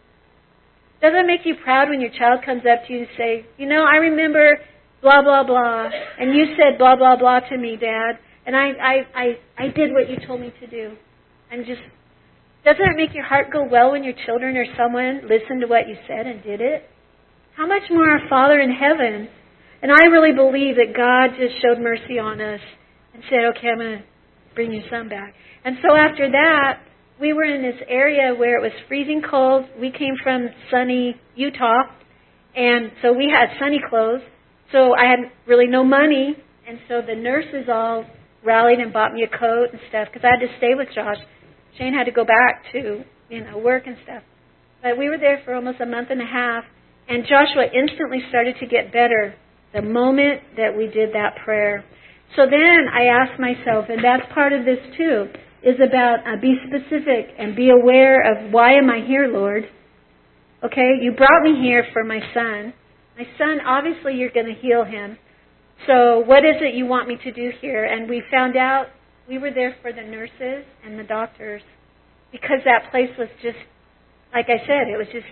Doesn't it make you proud when your child comes up to you and say, "You know, I remember blah, blah, blah, and you said blah, blah, blah to me, Dad, and I, I, I, I did what you told me to do." And just, doesn't it make your heart go well when your children or someone listened to what you said and did it? How much more our Father in heaven? And I really believe that God just showed mercy on us and said, "Okay, I'm going to bring your son back." And so after that, we were in this area where it was freezing cold. We came from sunny Utah, and so we had sunny clothes. So I had really no money, and so the nurses all rallied and bought me a coat and stuff because I had to stay with Josh. Shane had to go back to, you know, work and stuff. But we were there for almost a month and a half, and Joshua instantly started to get better the moment that we did that prayer. So then I asked myself, and that's part of this too, is about uh, be specific and be aware of, why am I here, Lord? Okay, you brought me here for my son. My son, obviously you're going to heal him. So what is it you want me to do here? And we found out we were there for the nurses and the doctors because that place was just, like I said, it was just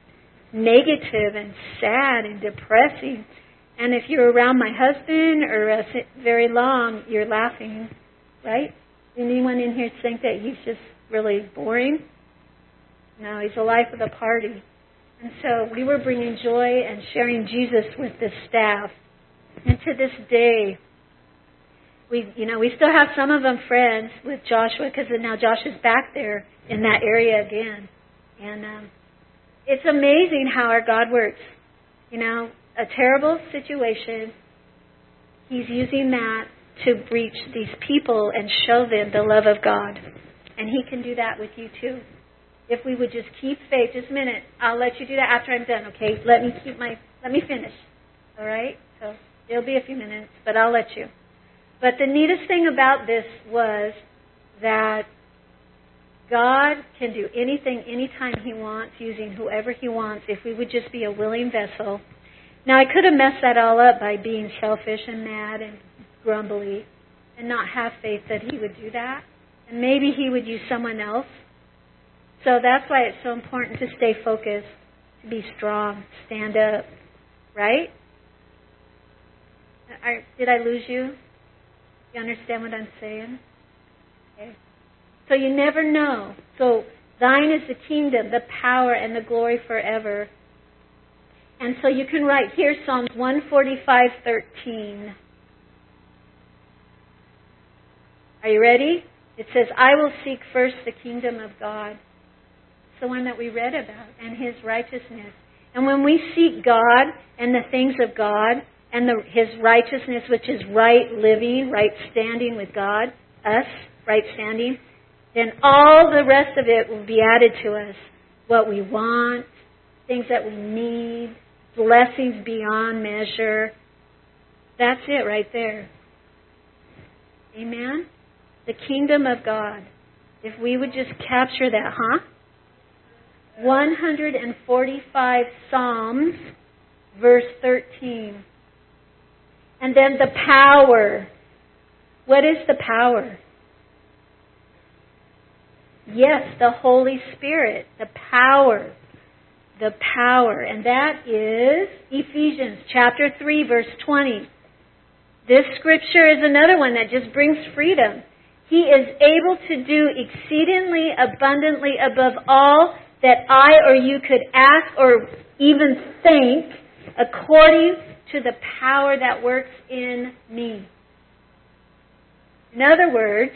negative and sad and depressing. And if you're around my husband or uh, very long, you're laughing, right? Anyone in here think that he's just really boring? No, he's the life of the party. And so we were bringing joy and sharing Jesus with this staff. And to this day, we, you know, we still have some of them friends with Joshua because now Josh is back there in that area again. And um, it's amazing how our God works. You know, a terrible situation, He's using that to reach these people and show them the love of God. And He can do that with you too. If we would just keep faith. Just a minute. I'll let you do that after I'm done, okay? Let me keep my, let me finish. All right? So it'll be a few minutes, but I'll let you. But the neatest thing about this was that God can do anything, anytime He wants, using whoever He wants, if we would just be a willing vessel. Now, I could have messed that all up by being selfish and mad and grumbly and not have faith that He would do that. And maybe He would use someone else. So that's why it's so important to stay focused, to be strong, stand up, right? I, did I lose you? You understand what I'm saying? Okay. So you never know. So thine is the kingdom, the power, and the glory forever. And so you can write here Psalms one forty-five, thirteen. Are you ready? It says, "I will seek first the kingdom of God." It's the one that we read about, and His righteousness. And when we seek God and the things of God and the, His righteousness, which is right living, right standing with God, us, right standing, then all the rest of it will be added to us. What we want, things that we need, blessings beyond measure. That's it right there. Amen? The kingdom of God. If we would just capture that, huh? one forty-five Psalms, verse thirteen. And then the power. What is the power? Yes, the Holy Spirit, the power, the power. And that is Ephesians chapter three, verse twenty. This scripture is another one that just brings freedom. He is able to do exceedingly abundantly above all that I or you could ask or even think, according to the power that works in me. In other words,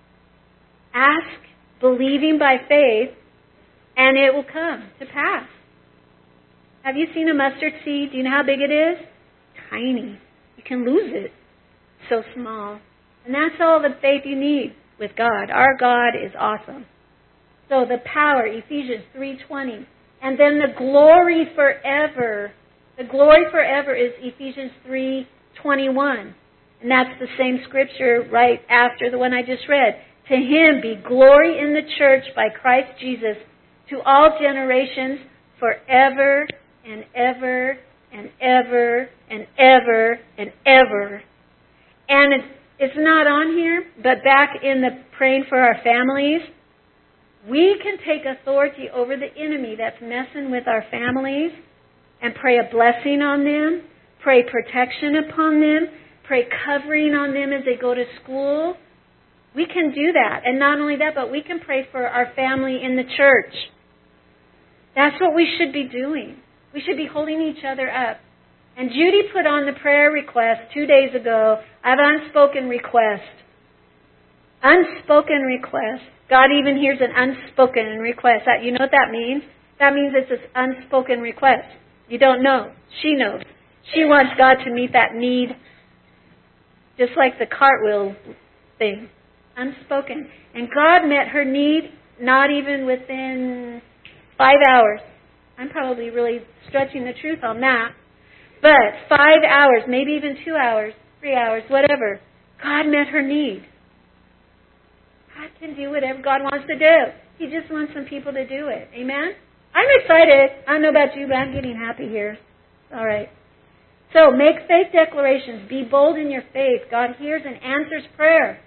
ask believing by faith, and it will come to pass. Have you seen a mustard seed? Do you know how big it is? Tiny. You can lose it. So small. And that's all the faith you need with God. Our God is awesome. So the power, Ephesians three twenty. And then the glory forever. The glory forever is Ephesians three twenty-one. And that's the same scripture right after the one I just read. To Him be glory in the church by Christ Jesus to all generations forever and ever and ever and ever and ever. And it's, it's not on here, but back in the praying for our families, we can take authority over the enemy that's messing with our families and pray a blessing on them, pray protection upon them, pray covering on them as they go to school. We can do that. And not only that, but we can pray for our family in the church. That's what we should be doing. We should be holding each other up. And Judy put on the prayer request two days ago. I have an unspoken request. Unspoken request. God even hears an unspoken request. That, you know what that means? That means it's an unspoken request. You don't know. She knows. She wants God to meet that need. Just like the cartwheel thing. Unspoken. And God met her need not even within five hours. I'm probably really stretching the truth on that. But five hours, maybe even two hours, three hours, whatever. God met her need. God can do whatever God wants to do. He just wants some people to do it. Amen? I'm excited. I don't know about you, but I'm getting happy here. All right. So make faith declarations. Be bold in your faith. God hears and answers prayer.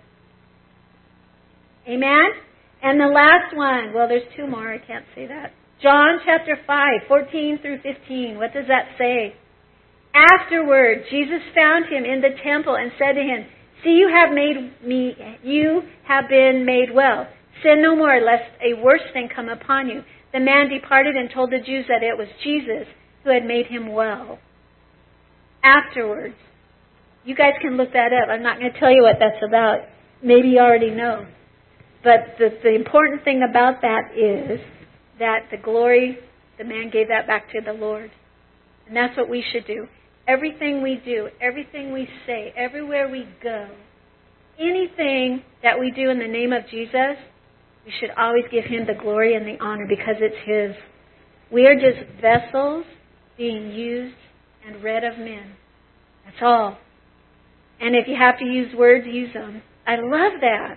Amen? And the last one, well, there's two more. I can't say that. John chapter five, fourteen through fifteen. What does that say? Afterward, Jesus found him in the temple and said to him, "See, you have made me, you have been made well. Sin no more, lest a worse thing come upon you." The man departed and told the Jews that it was Jesus who had made him well. Afterwards. You guys can look that up. I'm not going to tell you what that's about. Maybe you already know. But the, the important thing about that is that the glory, the man gave that back to the Lord. And that's what we should do. Everything we do, everything we say, everywhere we go, anything that we do in the name of Jesus, we should always give Him the glory and the honor because it's His. We are just vessels being used and read of men. That's all. And if you have to use words, use them. I love that.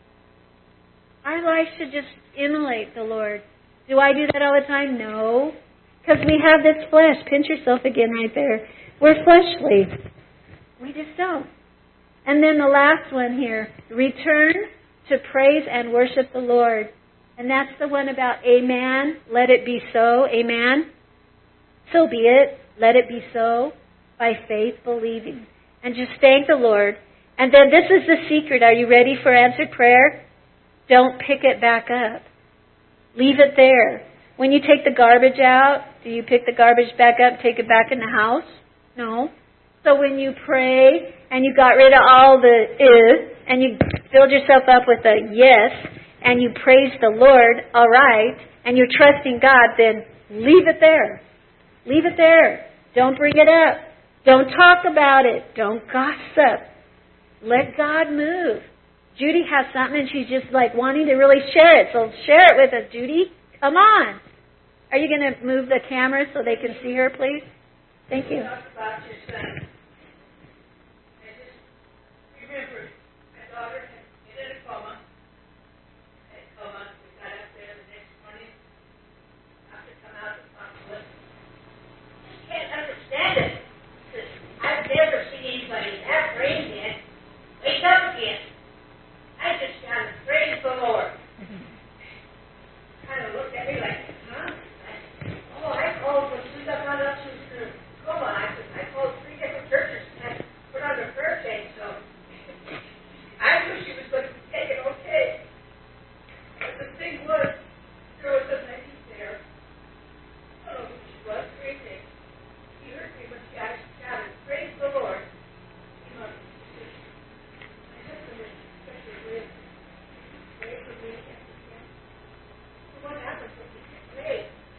Our life should just emulate the Lord. Do I do that all the time? No. Because we have this flesh. Pinch yourself again right there. We're fleshly. We just don't. And then the last one here. Return to praise and worship the Lord. And that's the one about amen. Let it be so. Amen. So be it. Let it be so. By faith, believing. And just thank the Lord. And then this is the secret. Are you ready for answered prayer? Don't pick it back up. Leave it there. When you take the garbage out, do you pick the garbage back up, take it back in the house? No. So when you pray and you got rid of all the is and you filled yourself up with a yes and you praise the Lord, all right, and you're trusting God, then leave it there. Leave it there. Don't bring it up. Don't talk about it. Don't gossip. Let God move. Judy has something and she's just like wanting to really share it. So share it with us, Judy. Come on. Are you going to move the camera so they can see her, please? Thank you. Talk about your son. I just remember my daughter had been in a coma. Had a coma. We got up there the next morning after come out of the hospital. I can't understand it. Because I've never seen anybody that brain dead wake up again. I just got to praise the Lord.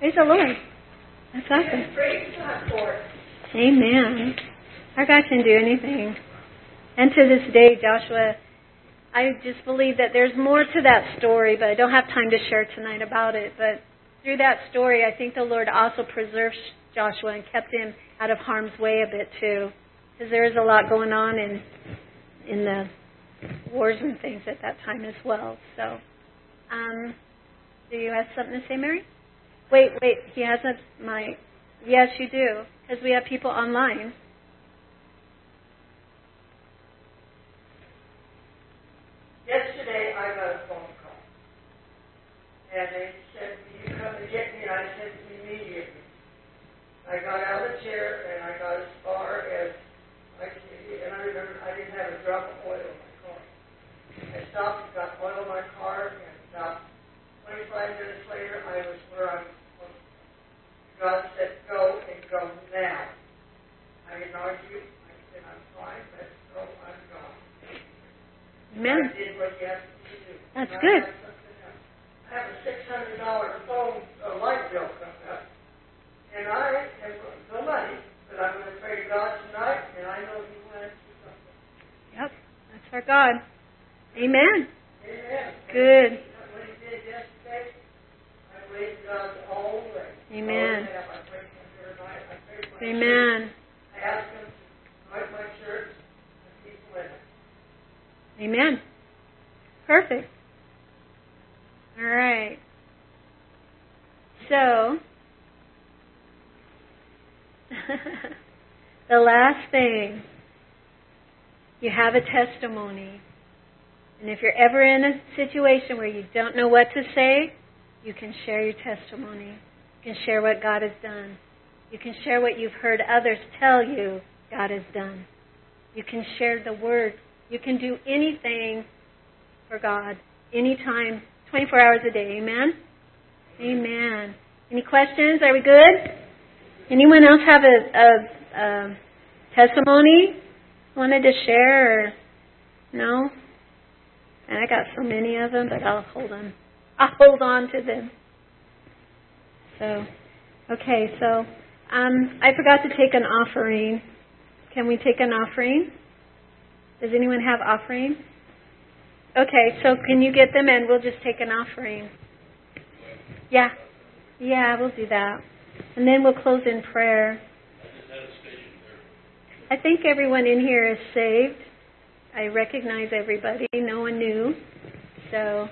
Praise the Lord. That's awesome. Praise God for it. Amen. Our God can do anything. And to this day, Joshua, I just believe that there's more to that story, but I don't have time to share tonight about it. But through that story, I think the Lord also preserved Joshua and kept him out of harm's way a bit too, because there is a lot going on in in the wars and things at that time as well. So, um, do you have something to say, Mary? Wait, wait. He hasn't. My yes, you do, because we have people online. Yesterday, I got a phone call. And they said, will you come and get me? And I said, immediately. I got out of the chair, and I got as far as I could. And I remember I didn't have a drop of oil in my car. I stopped and got oil in my car, and about twenty-five minutes later, I was where I was supposed to be. God said, go and go now. I didn't argue. I said, I'm fine. Let's go. I'm gone. Amen. I did what you asked me to do. That's And good. I have something else. I have a six hundred dollars phone uh, light bill coming up. And I have no money, but I'm going to pray to God tonight, and I know He will answer something. Yep, that's our God. Amen. Amen. Good. What He did yesterday, I believe God all the way. Amen. I have. I prayed for Him here tonight. I prayed for my Amen. church. I asked Him to anoint my church and people in it. Amen. Perfect. All right. So, the last thing, you have a testimony. And if you're ever in a situation where you don't know what to say, you can share your testimony. You can share what God has done. You can share what you've heard others tell you God has done. You can share the word. You can do anything for God, anytime, twenty-four hours a day. Amen? Amen. Any questions? Are we good? Anyone else have a, a, a testimony wanted to share? Or no? And I got so many of them, but I'll hold on. I'll hold on to them. So, okay, so um, I forgot to take an offering. Can we take an offering? Does anyone have offering? Okay, so can you get them and we'll just take an offering? Yeah. Yeah, we'll do that. And then we'll close in prayer. I think everyone in here is saved. I recognize everybody. No one knew. So,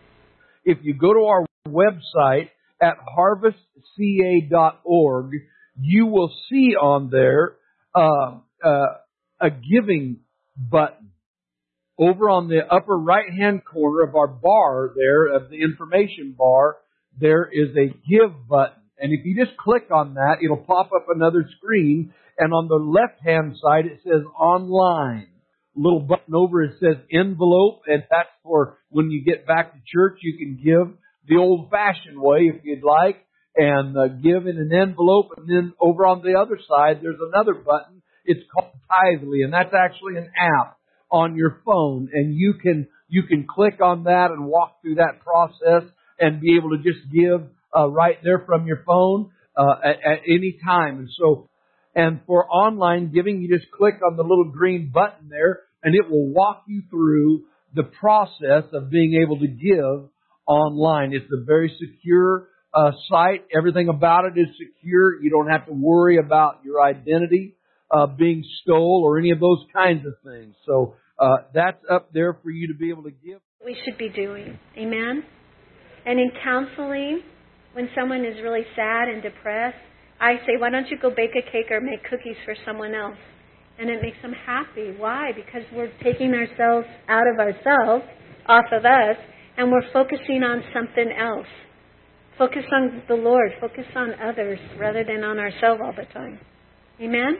if you go to our website at harvest c a dot org, you will see on there uh, uh, a giving button. Over on the upper right-hand corner of our bar there, of the information bar, there is a give button. And if you just click on that, it'll pop up another screen. And on the left-hand side, it says online. Little button over it says envelope, and that's for when you get back to church, you can give the old-fashioned way if you'd like, and uh, give in an envelope. And then over on the other side, there's another button. It's called Tithely, and that's actually an app on your phone, and you can you can click on that and walk through that process and be able to just give uh, right there from your phone uh, at, at any time. And so, and for online giving, you just click on the little green button there, and it will walk you through the process of being able to give online. It's a very secure uh, site. Everything about it is secure. You don't have to worry about your identity Uh, being stole or any of those kinds of things. So uh, that's up there for you to be able to give. we should be doing. Amen? And in counseling, when someone is really sad and depressed, I say, why don't you go bake a cake or make cookies for someone else? And it makes them happy. Why? Because we're taking ourselves out of ourselves, off of us, and we're focusing on something else. Focus on the Lord. Focus on others rather than on ourselves all the time. Amen?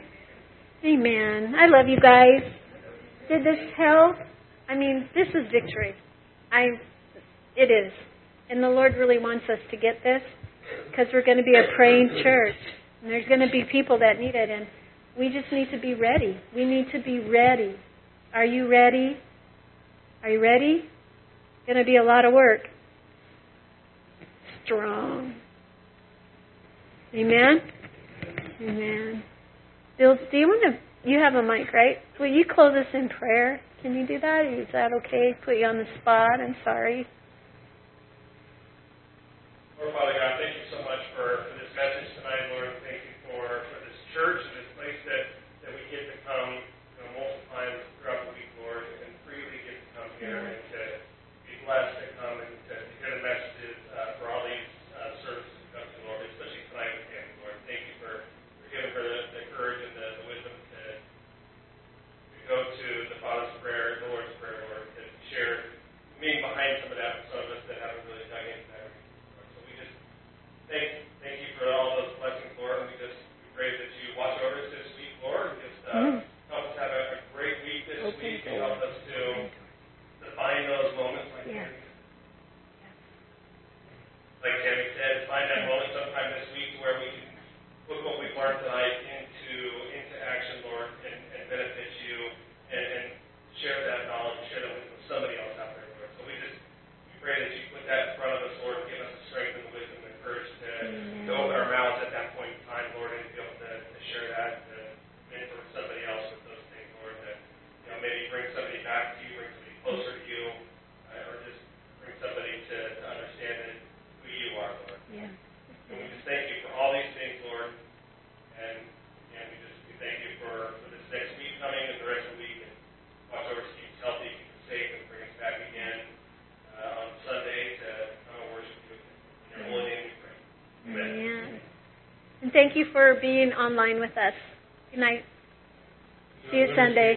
Amen. I love you guys. Did this help? I mean, this is victory. I, it is. And the Lord really wants us to get this because we're going to be a praying church. And there's going to be people that need it. And we just need to be ready. We need to be ready. Are you ready? Are you ready? It's going to be a lot of work. Strong. Amen. Amen. Bill, do you want to, you have a mic, right? Will you close us in prayer? Can you do that? Is that okay? Put you on the spot. I'm sorry. Lord Father God, thank you so much for, for this message tonight, Lord. Thank you for, for this church and this place that, that we get to come, you know, multiple times throughout the week, Lord, and freely get to come here and to be blessed to come and to, to hear the messages uh, for all these uh, services we come to, Lord, especially tonight with him, Lord. Thank you for, for giving her the, the courage and the, the wisdom to, to go to the Father's prayer, the Lord's prayer, Lord, to share meaning behind some of that with some of us that haven't really dug into that. So we just thank, thank you for all those blessings, Lord, and we just we pray that you watch over us this week, Lord, and just uh, mm. help us have a, a great week this Open week door. And help us to, to find those moments like yeah. Like Tammy said, find that moment sometime this week where we can put what we've learned tonight into into action, Lord, and, and benefit you and, and share that knowledge, share that with somebody else out there, Lord. So we just we pray that you put that in front of us, Lord, give us the strength and the wisdom and the courage to, to open our mouths at that point in time, Lord, and be able to, to share that and to mentor somebody else with those things, Lord, that you know maybe bring somebody back to you, bring somebody closer to you, uh, or just bring somebody to, to understand that who you are, Lord. Yeah. And we just thank you for all these things, Lord, and and we just we thank you for, for this next week coming and the rest of the week, and watch over us, keep us healthy, keep us safe, and bring us back again uh, on Sunday to come and worship you. In your holy name we pray. Amen. Amen. And thank you for being online with us. Good night. See you Sunday.